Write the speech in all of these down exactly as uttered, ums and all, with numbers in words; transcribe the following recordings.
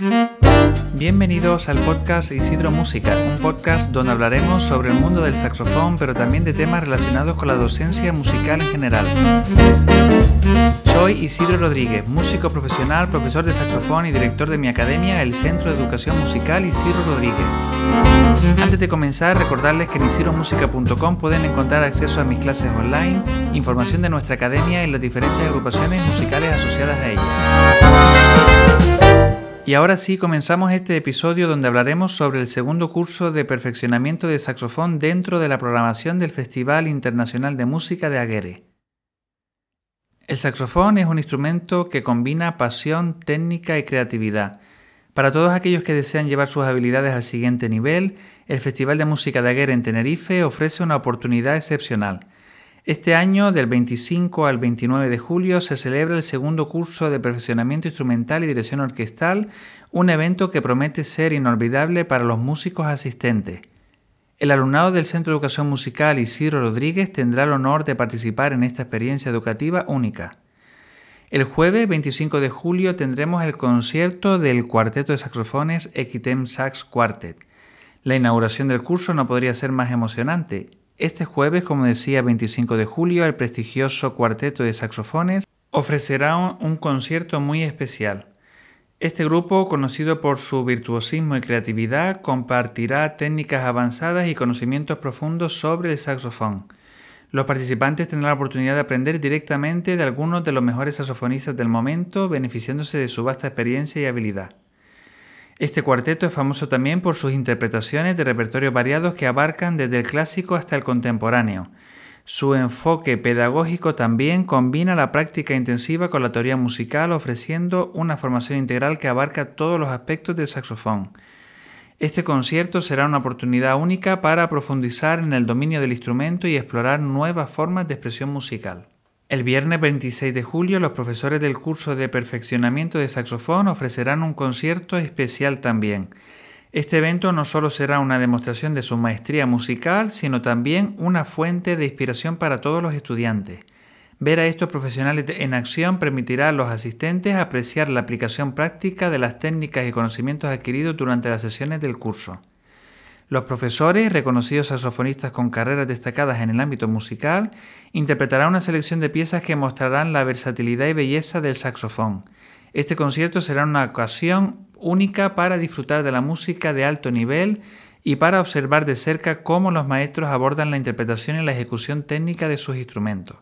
Bienvenidos al podcast Isidro Música, un podcast donde hablaremos sobre el mundo del saxofón, pero también de temas relacionados con la docencia musical en general. Soy Isidro Rodríguez, músico profesional, profesor de saxofón y director de mi academia, el Centro de Educación Musical Isidro Rodríguez. Antes de comenzar, recordarles que en isidro música punto com pueden encontrar acceso a mis clases online, información de nuestra academia y las diferentes agrupaciones musicales asociadas a ella. Y ahora sí, comenzamos este episodio donde hablaremos sobre el segundo curso de perfeccionamiento de saxofón dentro de la programación del Festival Internacional de Música de Agere. El saxofón es un instrumento que combina pasión, técnica y creatividad. Para todos aquellos que desean llevar sus habilidades al siguiente nivel, el Festival de Música de Agere en Tenerife ofrece una oportunidad excepcional. Este año, del veinticinco al veintinueve de julio, se celebra el segundo curso de perfeccionamiento instrumental y dirección orquestal, un evento que promete ser inolvidable para los músicos asistentes. El alumnado del Centro de Educación Musical Isidro Rodríguez tendrá el honor de participar en esta experiencia educativa única. El jueves veinticinco de julio tendremos el concierto del cuarteto de saxofones Equitem Sax Quartet. La inauguración del curso no podría ser más emocionante. Este jueves, como decía, veinticinco de julio, el prestigioso cuarteto de saxofones ofrecerá un, un concierto muy especial. Este grupo, conocido por su virtuosismo y creatividad, compartirá técnicas avanzadas y conocimientos profundos sobre el saxofón. Los participantes tendrán la oportunidad de aprender directamente de algunos de los mejores saxofonistas del momento, beneficiándose de su vasta experiencia y habilidad. Este cuarteto es famoso también por sus interpretaciones de repertorios variados que abarcan desde el clásico hasta el contemporáneo. Su enfoque pedagógico también combina la práctica intensiva con la teoría musical, ofreciendo una formación integral que abarca todos los aspectos del saxofón. Este concierto será una oportunidad única para profundizar en el dominio del instrumento y explorar nuevas formas de expresión musical. El viernes veintiséis de julio, los profesores del curso de perfeccionamiento de saxofón ofrecerán un concierto especial también. Este evento no solo será una demostración de su maestría musical, sino también una fuente de inspiración para todos los estudiantes. Ver a estos profesionales en acción permitirá a los asistentes apreciar la aplicación práctica de las técnicas y conocimientos adquiridos durante las sesiones del curso. Los profesores, reconocidos saxofonistas con carreras destacadas en el ámbito musical, interpretarán una selección de piezas que mostrarán la versatilidad y belleza del saxofón. Este concierto será una ocasión única para disfrutar de la música de alto nivel y para observar de cerca cómo los maestros abordan la interpretación y la ejecución técnica de sus instrumentos.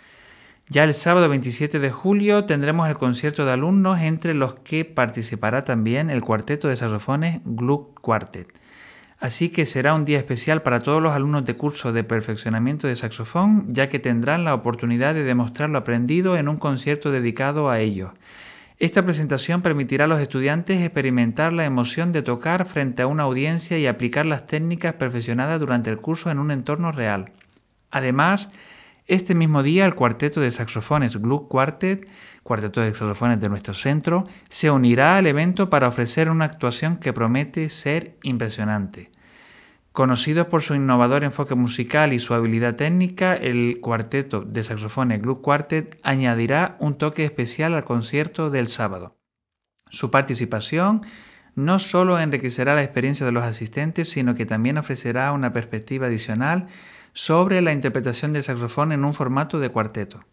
Ya el sábado veintisiete de julio tendremos el concierto de alumnos, entre los que participará también el cuarteto de saxofones Gluck Quartet. Así que será un día especial para todos los alumnos de curso de perfeccionamiento de saxofón, ya que tendrán la oportunidad de demostrar lo aprendido en un concierto dedicado a ellos. Esta presentación permitirá a los estudiantes experimentar la emoción de tocar frente a una audiencia y aplicar las técnicas perfeccionadas durante el curso en un entorno real. Además, este mismo día el cuarteto de saxofones Gluck Quartet, cuarteto de saxofones de nuestro centro, se unirá al evento para ofrecer una actuación que promete ser impresionante. Conocidos por su innovador enfoque musical y su habilidad técnica, el cuarteto de saxofones Gluck Quartet añadirá un toque especial al concierto del sábado. Su participación no solo enriquecerá la experiencia de los asistentes, sino que también ofrecerá una perspectiva adicional sobre la interpretación del saxofón en un formato de cuarteto.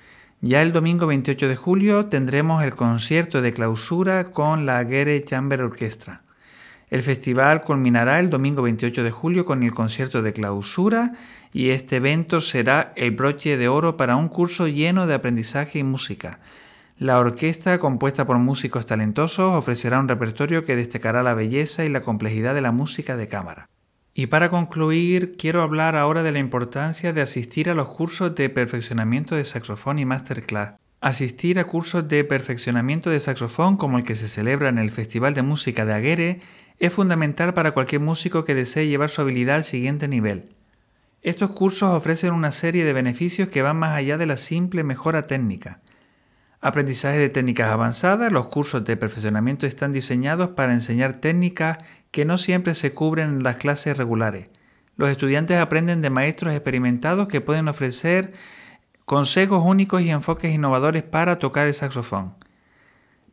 Ya el domingo veintiocho de julio tendremos el concierto de clausura con la Agere Chamber Orchestra. El festival culminará el domingo veintiocho de julio con el concierto de clausura y este evento será el broche de oro para un curso lleno de aprendizaje y música. La orquesta, compuesta por músicos talentosos, ofrecerá un repertorio que destacará la belleza y la complejidad de la música de cámara. Y para concluir, quiero hablar ahora de la importancia de asistir a los cursos de perfeccionamiento de saxofón y masterclass. Asistir a cursos de perfeccionamiento de saxofón como el que se celebra en el Festival de Música de Agere es fundamental para cualquier músico que desee llevar su habilidad al siguiente nivel. Estos cursos ofrecen una serie de beneficios que van más allá de la simple mejora técnica. Aprendizaje de técnicas avanzadas. Los cursos de perfeccionamiento están diseñados para enseñar técnicas que no siempre se cubren en las clases regulares. Los estudiantes aprenden de maestros experimentados que pueden ofrecer consejos únicos y enfoques innovadores para tocar el saxofón.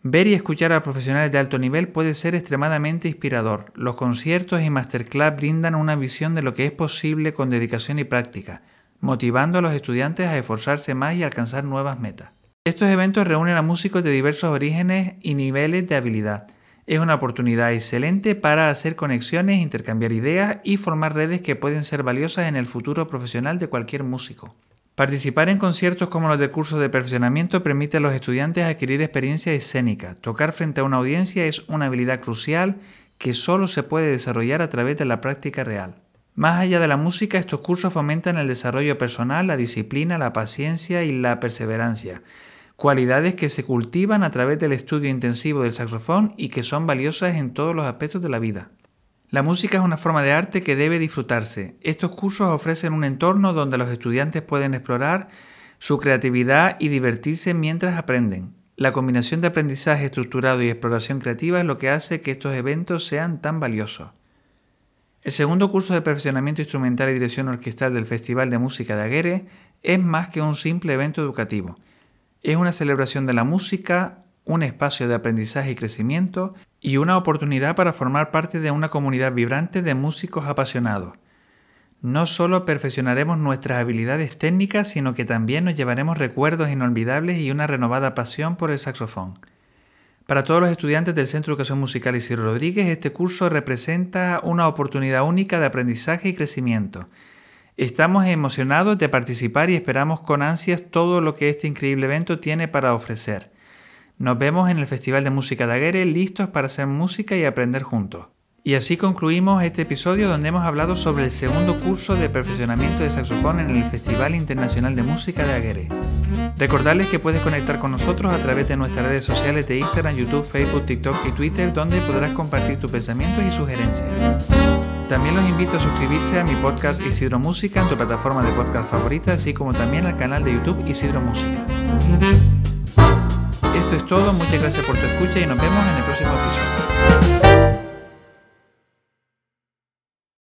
Ver y escuchar a profesionales de alto nivel puede ser extremadamente inspirador. Los conciertos y masterclass brindan una visión de lo que es posible con dedicación y práctica, motivando a los estudiantes a esforzarse más y alcanzar nuevas metas. Estos eventos reúnen a músicos de diversos orígenes y niveles de habilidad. Es una oportunidad excelente para hacer conexiones, intercambiar ideas y formar redes que pueden ser valiosas en el futuro profesional de cualquier músico. Participar en conciertos como los del curso de perfeccionamiento permite a los estudiantes adquirir experiencia escénica. Tocar frente a una audiencia es una habilidad crucial que solo se puede desarrollar a través de la práctica real. Más allá de la música, estos cursos fomentan el desarrollo personal, la disciplina, la paciencia y la perseverancia, cualidades que se cultivan a través del estudio intensivo del saxofón y que son valiosas en todos los aspectos de la vida. La música es una forma de arte que debe disfrutarse. Estos cursos ofrecen un entorno donde los estudiantes pueden explorar su creatividad y divertirse mientras aprenden. La combinación de aprendizaje estructurado y exploración creativa es lo que hace que estos eventos sean tan valiosos. El segundo curso de perfeccionamiento instrumental y dirección orquestal del Festival de Música de Aguere es más que un simple evento educativo. Es una celebración de la música, un espacio de aprendizaje y crecimiento y una oportunidad para formar parte de una comunidad vibrante de músicos apasionados. No solo perfeccionaremos nuestras habilidades técnicas, sino que también nos llevaremos recuerdos inolvidables y una renovada pasión por el saxofón. Para todos los estudiantes del Centro de Educación Musical Isidro Rodríguez, este curso representa una oportunidad única de aprendizaje y crecimiento. Estamos emocionados de participar y esperamos con ansias todo lo que este increíble evento tiene para ofrecer. Nos vemos en el Festival de Música de Aguere, listos para hacer música y aprender juntos. Y así concluimos este episodio donde hemos hablado sobre el segundo curso de perfeccionamiento de saxofón en el Festival Internacional de Música de Aguere. Recordarles que puedes conectar con nosotros a través de nuestras redes sociales de Instagram, YouTube, Facebook, TikTok y Twitter, donde podrás compartir tus pensamientos y sugerencias. También los invito a suscribirse a mi podcast Isidro Música en tu plataforma de podcast favorita, así como también al canal de YouTube Isidro Música. Esto es todo, muchas gracias por tu escucha y nos vemos en el próximo episodio.